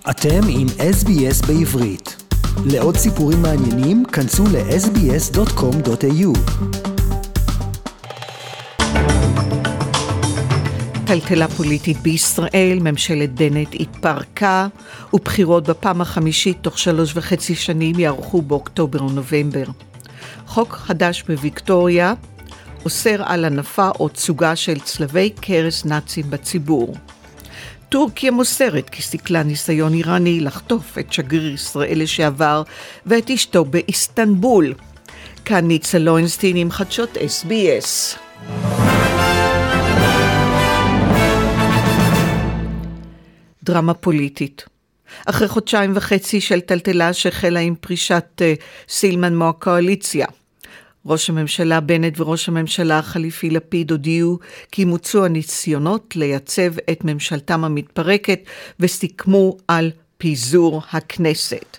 אתם עם SBS בעברית. לעוד סיפורים מעניינים, כנסו ל-sbs.com.au. טלטלה פוליטית בישראל, ממשלת בנט התפרקה, ובחירות בפעם החמישית תוך 3.5 שנים יערכו באוקטובר ונובמבר. חוק חדש בוויקטוריה אוסר על הנפה או תצוגה של צלבי קרס נאצים בציבור. טורקיה מוסרת כי סיכלה ניסיון איראני לחטוף את שגריר ישראל לשעבר ואת אשתו באיסטנבול. כאן ניצה לוינסטין עם חדשות SBS. דרמה פוליטית. אחרי 1.5 חודשים של טלטלה שהחלה עם פרישת סילמן מהקואליציה, ראש הממשלה בנט וראש הממשלה החליפי לפיד הודיעו כי מוצאו הניסיונות לייצב את ממשלתם המתפרקת וסיכמו על פיזור הכנסת.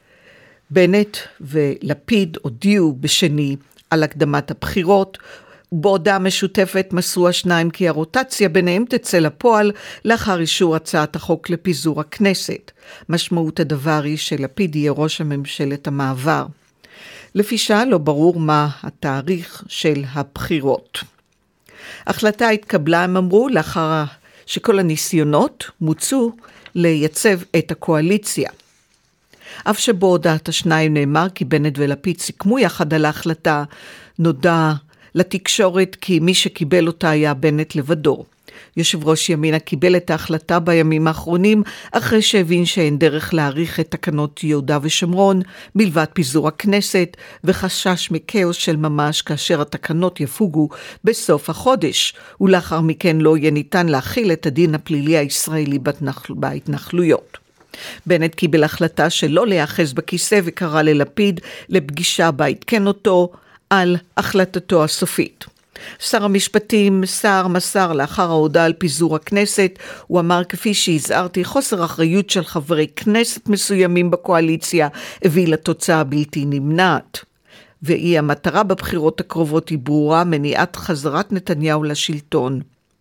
בנט ולפיד הודיעו בשני על הקדמת הבחירות, ובהודעה משותפת מסרו השניים כי הרוטציה ביניהם תצא לפועל לאחר אישור הצעת החוק לפיזור הכנסת. משמעות הדבר היא שלפיד יהיה ראש הממשלת המעבר. לפי שעה לא ברור מה התאריך של הבחירות. החלטה התקבלה, הם אמרו, לאחר שכל הניסיונות מוצאו לייצב את הקואליציה. אף שבהודעת השניים נאמר כי בנט ולפיד סיכמו יחד על ההחלטה, נודע לתקשורת כי מי שקיבל אותה היה בנט לבדו. יושב ראש ימינה קיבל את ההחלטה בימים האחרונים אחרי שהבין שאין דרך להאריך את תקנות יהודה ושומרון מלבד פיזור הכנסת, וחשש מכאוס של ממש כאשר התקנות יפוגו בסוף החודש, ולאחר מכן לא יהיה ניתן להכיל את הדין הפלילי הישראלי בהתנחלויות. בנט קיבל החלטה שלא להיאחז בכיסא וקרא ללפיד לפגישה בה עדכן אותו על החלטתו הסופית. שר המשפטים סער מסר לאחר ההודעה על פיזור הכנסת, הוא אמר כפי שהזהרתי, חוסר אחריות של חברי כנסת מסוימים בקואליציה הביא לתוצאה בלתי נמנעת. והיא המטרה בבחירות הקרובות היא ברורה, מניעת חזרת נתניהו לשלטון.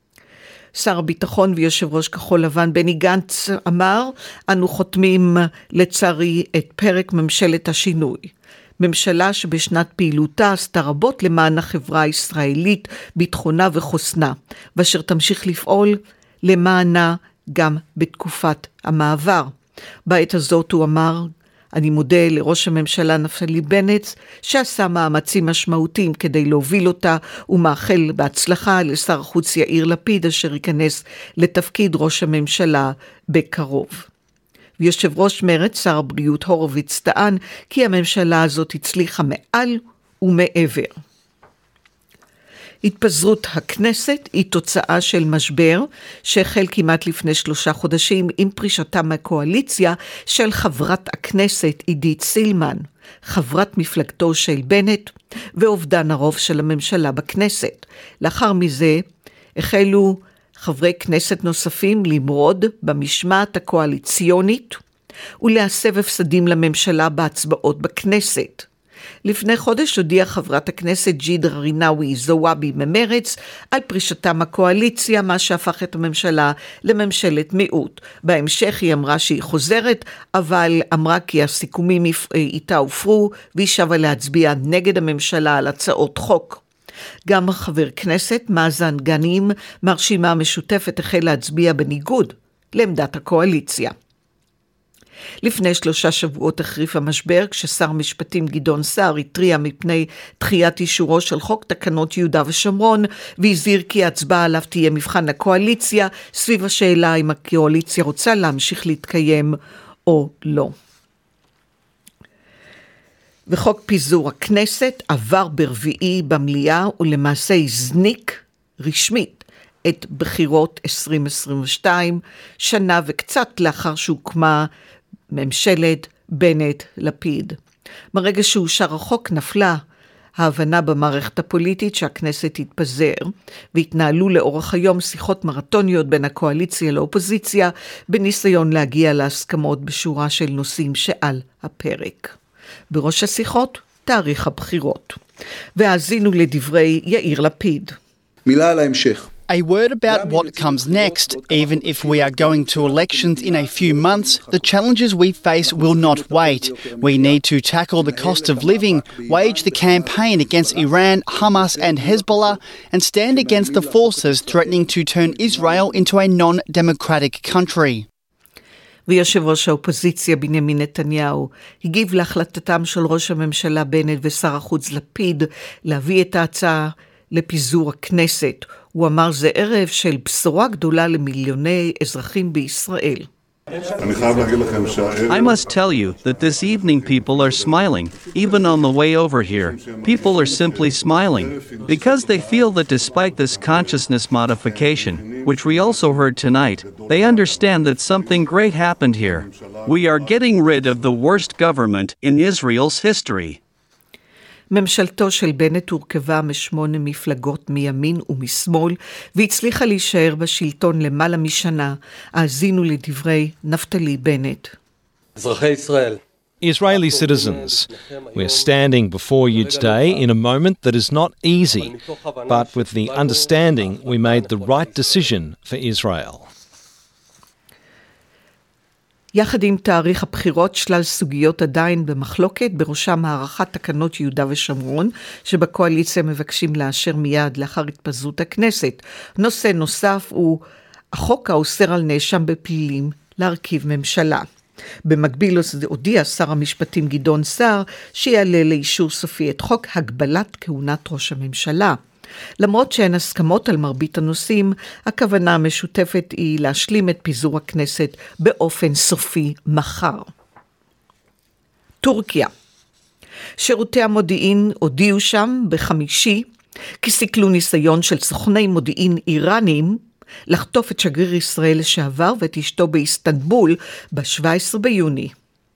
שר הביטחון ויושב ראש כחול לבן בני גנץ אמר, אנו חותמים לצערי את פרק ממשלת השינוי. ממשלה שבשנת פעילותה עשתה רבות למען החברה הישראלית, ביטחונה וחוסנה, ואשר תמשיך לפעול למענה גם בתקופת המעבר. בעת הזאת הוא אמר, אני מודה לראש הממשלה נפתלי בנט, שעשה מאמצים משמעותיים כדי להוביל אותה, ומאחל בהצלחה לשר החוץ יאיר לפיד, אשר ייכנס לתפקיד ראש הממשלה בקרוב. ויושב ראש מרצ, שר הבריאות הורוביץ, טען כי הממשלה הזאת הצליחה מעל ומעבר. התפזרות הכנסת היא תוצאה של משבר שהחל כמעט לפני 3 חודשים עם פרישתה מהקואליציה של חברת הכנסת עידית סילמן, חברת מפלגתו של בנט, ואובדן הרוב של הממשלה בכנסת. לאחר מזה החלו חברי כנסת נוספים למרוד במשמעת הקואליציונית ולהסב הפסדים לממשלה בהצבעות בכנסת. לפני חודש הודיעה חברת הכנסת ג'ידא רינאוי זועבי ממרץ על פרישתה מהקואליציה, מה שהפך את הממשלה לממשלת מיעוט. בהמשך היא אמרה שהיא חוזרת, אבל אמרה כי הסיכומים איתה הופרו, והיא שבה להצביע נגד הממשלה על הצעות חוק. גם חבר כנסת מאזן גנים מהרשימה המשותפת החל להצביע בניגוד לעמדת הקואליציה. לפני 3 שבועות החריף המשבר כששר המשפטים גדעון סער התריע מפני דחיית אישורו של חוק תקנות יהודה ושומרון, והזהיר כי ההצבעה עליו תהיה מבחן הקואליציה סביב השאלה אם הקואליציה רוצה להמשיך להתקיים או לא. וחוק פיזור הכנסת עבר ברביעי במליאה ולמעשה הזניק רשמית את בחירות 2022, שנה וקצת לאחר שהוקמה ממשלת בנט-לפיד. מרגע שאושר החוק נפלה ההבנה במערכת הפוליטית שהכנסת תתפזר, והתנהלו לאורך היום שיחות מרתוניות בין הקואליציה לאופוזיציה, בניסיון להגיע להסכמות בשורה של נושאים שעל הפרק. בראש השיחות, תאריך הבחירות. והאזינו לדברי יאיר לפיד. מילה על ההמשך. A word about what comes next. Even if we are going to elections in a few months, the challenges we face will not wait. We need to tackle the cost of living, wage the campaign against Iran, Hamas and Hezbollah, and stand against the forces threatening to turn Israel into a non-democratic country. ויושב ראש האופוזיציה בנימין נתניהו הגיב להחלטתם של ראש הממשלה בנט ושר החוץ לפיד להביא את ההצעה לפיזור הכנסת. הוא אמר זה ערב של בשורה גדולה למיליוני אזרחים בישראל. I must tell you that this evening people are smiling, even on the way over here. People are simply smiling, because they feel that despite this consciousness modification, which we also heard tonight, they understand that something great happened here. We are getting rid of the worst government in Israel's history. ממשלתו של בנט הורכבה מ8 מפלגות מימין ומשמאל, והצליחה להישאר בשלטון למעלה משנה. האזינו לדברי נפתלי בנט. אזרחי ישראל. Israeli citizens, we're standing before you today in a moment that is not easy, but with the understanding we made the right decision for Israel. יחד עם תאריך הבחירות, שלל סוגיות עדיין במחלוקת, בראשם הערכת תקנות יהודה ושומרון, שבקואליציה מבקשים לאשר מיד לאחר התפזרות הכנסת. נושא נוסף הוא החוק האוסר על נאשם בפלילים להרכיב ממשלה. במקביל הודיע שר המשפטים גדעון סער שיעלה לאישור סופי את חוק הגבלת כהונת ראש הממשלה. למרות שאין הסכמות על מרבית הנושאים, הכוונה המשותפת היא להשלים את פיזור הכנסת באופן סופי מחר. טורקיה. שירותי המודיעין הודיעו שם בחמישי כי סיכלו ניסיון של סוכני מודיעין איראנים לחטוף את שגריר ישראל לשעבר ואת אשתו באיסטנבול ב-17 ביוני.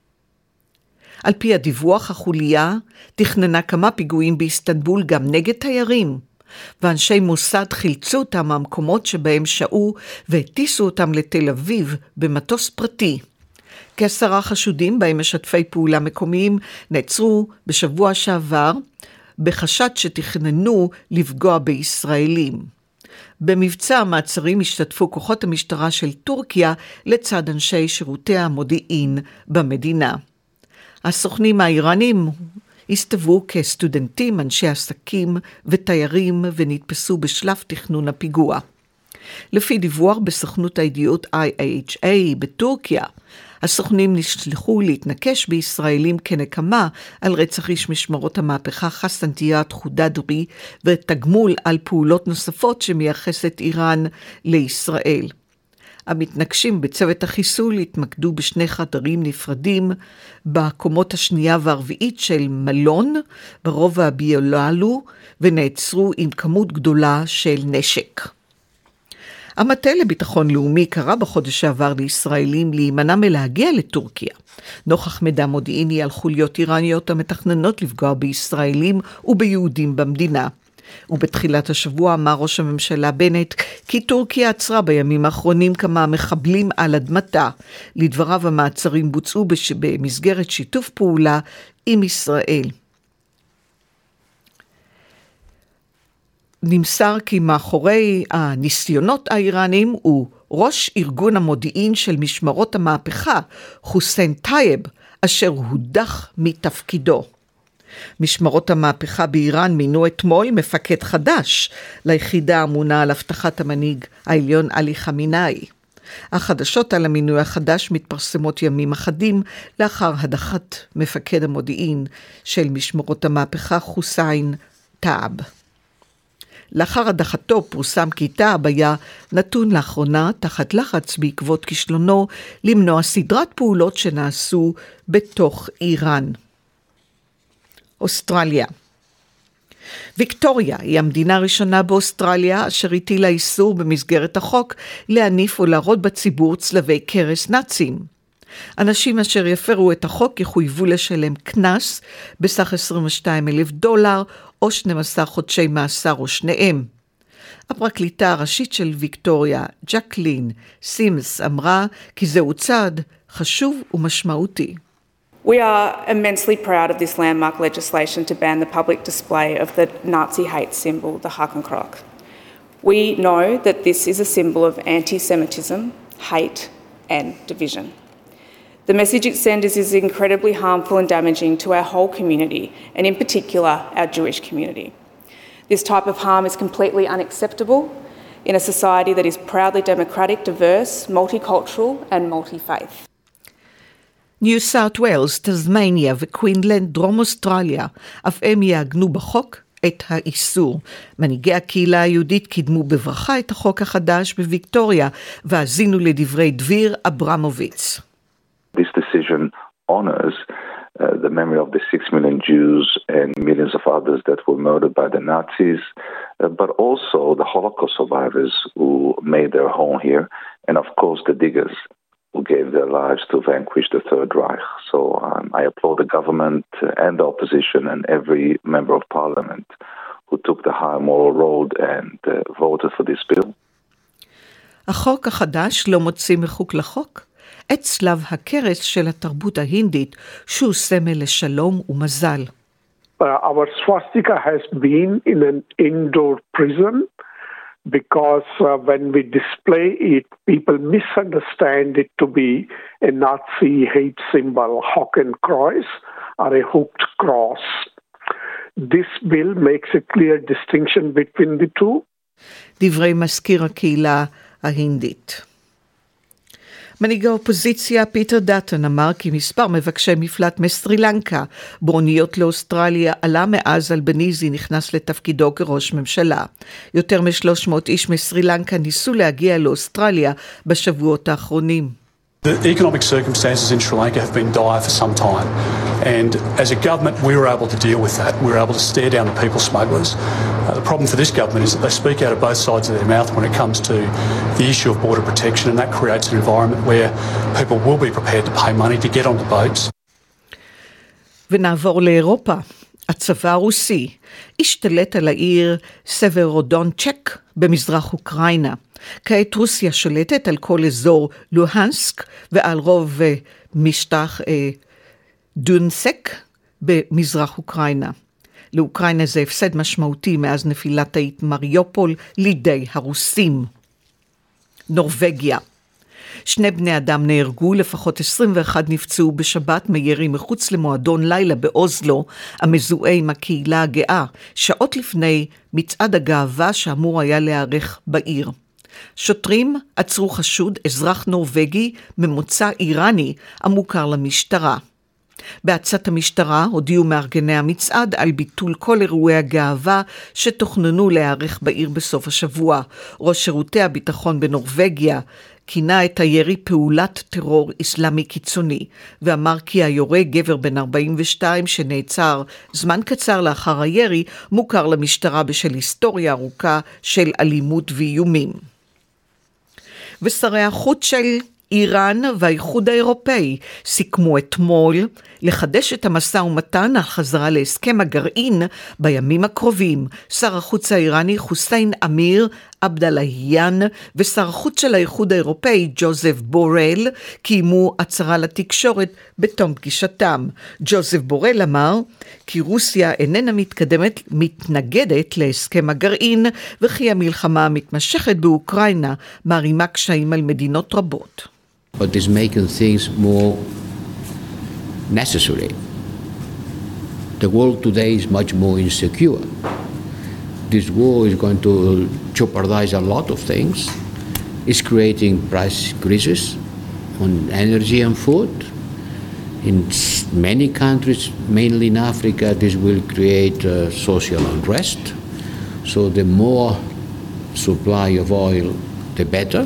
על פי הדיווח, החוליה תכננה כמה פיגועים באיסטנבול גם נגד תיירים, ואנשי מוסד חילצו אותם מהמקומות שבהם שהו והטיסו אותם לתל אביב במטוס פרטי. כ10 חשודים בהם משתפי פעולה מקומיים נעצרו בשבוע שעבר בחשד שתכננו לפגוע בישראלים. במבצע המעצרים השתתפו כוחות המשטרה של טורקיה לצד אנשי שירותי המודיעין במדינה. הסוכנים האיראנים הסתובבו כסטודנטים, אנשי עסקים ותיירים ונתפסו בשלב תכנון הפיגוע. לפי דיווח בסוכנות הידיעות IHA בטורקיה, הסוכנים נשלחו להתנקש בישראלים כנקמה על רצח איש משמרות המהפכה חסן דיאט חודדרי ותגמול על פעולות נוספות שמייחסת איראן לישראל. המתנגשים בצוות החיסול התמקדו בשני חדרים נפרדים בקומות השנייה והרביעית של מלון ברובע הביוללו ונעצרו עם כמות גדולה של נשק. המטה לביטחון לאומי קרא בחודש שעבר לישראלים להימנע מלהגיע לטורקיה, נוכח מידע מודיעיני על חוליות איראניות המתכננות לפגוע בישראלים וביהודים במדינה. ובתחילת השבוע אמר ראש הממשלה בנט כי טורקיה עצרה בימים האחרונים כמה מחבלים על אדמתה. לדבריו המעצרים בוצעו במסגרת שיתוף פעולה עם ישראל. נמסר כי מאחורי הניסיונות האיראנים הוא ראש ארגון המודיעין של משמרות המהפכה, חוסיין טייב, אשר הודח מתפקידו. משמרות המהפכה באיראן מינו אתמול מפקד חדש ליחידה המונה על הבטחת המנהיג העליון עלי חמינאי. החדשות על המינוי החדש מתפרסמות ימים אחדים לאחר הדחת מפקד המודיעין של משמרות המהפכה חוסיין טייב. לאחר הדחתו פורסם כי טייב היה נתון לאחרונה תחת לחץ בעקבות כישלונו למנוע סדרת פעולות שנעשו בתוך איראן. אוסטרליה. ויקטוריה היא המדינה הראשונה באוסטרליה אשר הטילה איסור במסגרת החוק להניף או להראות בציבור צלבי קרס נאצים. אנשים אשר יפרו את החוק יחויבו לשלם קנס בסך $22,000 או 12 חודשי מאסר או שניהם. הפרקליטה הראשית של ויקטוריה, ג'קלין סימס, אמרה כי זהו צעד חשוב ומשמעותי. We are immensely proud of this landmark legislation to ban the public display of the Nazi hate symbol, the Hakenkreuz. We know that this is a symbol of anti-Semitism, hate and division. The message it sends is incredibly harmful and damaging to our whole community, and in particular, our Jewish community. This type of harm is completely unacceptable in a society that is proudly democratic, diverse, multicultural and multi-faith. ניו סאות' ווילס, טסמניה וקווינלנד, דרום אוסטרליה, אף הם יעגנו בחוק את האיסור. מנהיגי הקהילה היהודית קידמו בברכה את החוק החדש בוויקטוריה, והאזינו לדברי דביר אברמוביץ. This decision honors the memory of the 6 million Jews and millions of others that were murdered by the Nazis, but also the Holocaust survivors who made their home here, and of course the diggers who gave their lives to vanquish the Third Reich. So I applaud the government and the opposition and every member of parliament who took the high moral road and voted for this bill. החוק החדש לא מוציא מחוק לחוק את צלב הקרס של התרבות ההינדית, שהוא סמל לשלום ומזל. Our swastika has been in an indoor prison because when we display it, people misunderstand it to be a Nazi hate symbol, Hakenkreuz, or a hooked cross. This bill makes a clear distinction between the two. דברי מזכיר הקהילה ההינדית. מנהיג האופוזיציה פיטר דאטון אמר כי מספר מבקשי מפלט מסרי לנקה באוניות לאוסטרליה עלה מאז אלבניזי נכנס לתפקידו כראש ממשלה. יותר מ-300 איש מסרי לנקה ניסו להגיע לאוסטרליה בשבועות האחרונים. The economic circumstances in Sri Lanka have been dire for some time, and as a government we were able to deal with that. We were able to stare down the people smugglers. The problem for this government is that they speak out of both sides of their mouth when it comes to the issue of border protection, and that creates an environment where people will be prepared to pay money to get onto boats. ונעבור לאירופה. הצבא הרוסי השתלט על העיר סברודונצ'ק במזרח אוקראינה. כעת רוסיה שולטת על כל אזור לוהנסק ועל רוב משטח דונסק במזרח אוקראינה. לאוקראינה זה הפסד משמעותי מאז נפילת העיר מריופול לידי הרוסים. נורווגיה. 2 בני אדם נהרגו, לפחות 21 נפצעו בשבת מירי מחוץ למועדון לילה באוזלו, המזוהה עם הקהילה הגאה, שעות לפני מצעד הגאווה שאמור היה להיערך בעיר. שוטרים עצרו חשוד, אזרח נורווגי ממוצא איראני, המוכר למשטרה. בעצת המשטרה הודיעו מארגני המצעד על ביטול כל אירועי הגאווה שתוכננו להיערך בעיר בסוף השבוע. ראש שירותי הביטחון בנורווגיה כינה את הירי פעולת טרור אסלאמי קיצוני, ואמר כי היורה, גבר בן 42 שנעצר זמן קצר לאחר הירי, מוכר למשטרה בשל היסטוריה ארוכה של אלימות ואיומים. ושרי החוץ של איראן והאיחוד האירופאי סיכמו אתמול לחדש את המשא ומתן על חזרה להסכם הגרעין בימים הקרובים. שר החוץ האיראני חוסיין אמיר עבדלהיאן ושר החוץ של האיחוד האירופאי ג'וזף בורל קיימו הצהרה לתקשורת בתום פגישתם. ג'וזף בורל אמר כי רוסיה איננה מתנגדת להסכם הגרעין וכי המלחמה המתמשכת באוקראינה מערימה קשיים על מדינות רבות. But is making things more necessary. The world today is much more insecure. This war is going to jeopardize a lot of things. It's creating price increases on energy and food. In many countries, mainly in Africa, this will create social unrest. So the more supply of oil, the better.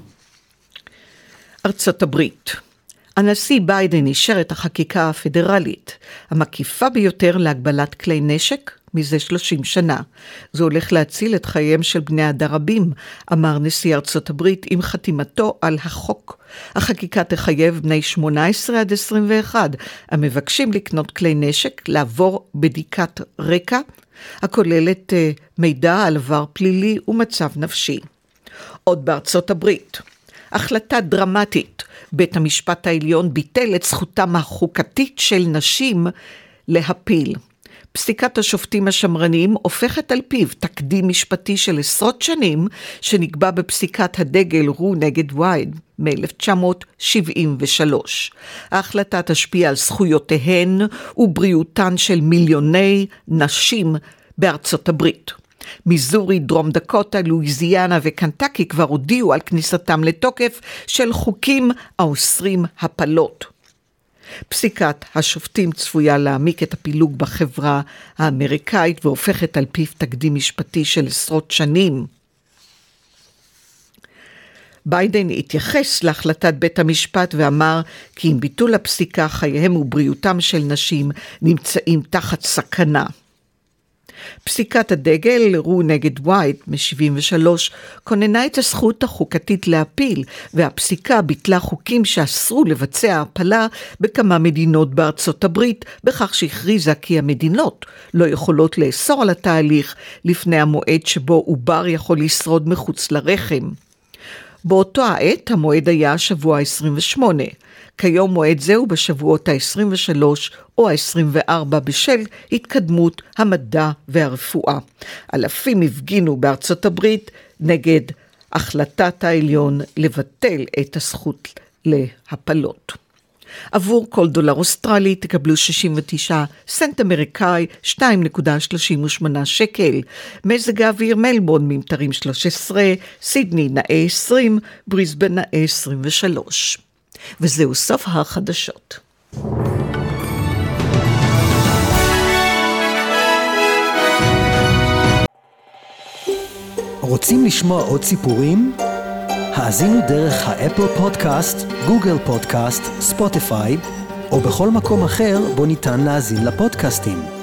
ארצות הברית. הנשיא ביידן אישר את החקיקה הפדרלית, המקיפה ביותר להגבלת כלי נשק מזה 30 שנה. זה הולך להציל את חייהם של בני אדם רבים, אמר נשיא ארצות הברית עם חתימתו על החוק. החקיקה תחייב בני 18 עד 21 המבקשים לקנות כלי נשק לעבור בדיקת רקע, הכוללת מידע על עבר פלילי ומצב נפשי. עוד בארצות הברית. החלטה דרמטית. בית המשפט העליון ביטל את זכותם החוקתית של נשים להפיל. פסיקת השופטים השמרנים הופכת על פיו תקדים משפטי של עשרות שנים שנקבע בפסיקת הדגל רו נגד וייד מ-1973. ההחלטה תשפיע על זכויותיהן ובריאותן של מיליוני נשים בארצות הברית. מיזורי, דרום דקוטה, לואיזיאנה וקנטקי כבר הודיעו על כניסתם לתוקף של חוקים האוסרים הפלות. פסיקת השופטים צפויה להעמיק את הפילוג בחברה האמריקאית והופכת על פיו תקדים משפטי של עשרות שנים. ביידן התייחס להחלטת בית המשפט ואמר כי עם ביטול הפסיקה חייהם ובריאותם של נשים נמצאים תחת סכנה. פסיקת הדגל רו נגד וייד מ-73 כוננה את הזכות החוקתית להפיל, והפסיקה ביטלה חוקים שאסרו לבצע הפלה בכמה מדינות בארצות הברית, בכך שהכריזה כי המדינות לא יכולות לאסור על התהליך לפני המועד שבו עובר יכול לשרוד מחוץ לרחם. באותו העת המועד היה שבוע 28. כיום מועד זהו בשבועות ה-23 או ה-24 בשל התקדמות המדע והרפואה. אלפים הפגינו בארצות הברית נגד החלטת העליון לבטל את הזכות להפלות. עבור כל דולר אוסטרלי תקבלו 69 סנט אמריקאי, 2.38 שקל. מזג האוויר מלבורן ממטרים 13, סידני נאה 20, בריסבן נאה 23. וזהו סוף החדשות. רוצים לשמוע עוד סיפורים? האזינו דרך האפל פודקאסט, גוגל פודקאסט, ספוטיפיי, או בכל מקום אחר בו ניתן להאזין לפודקאסטים.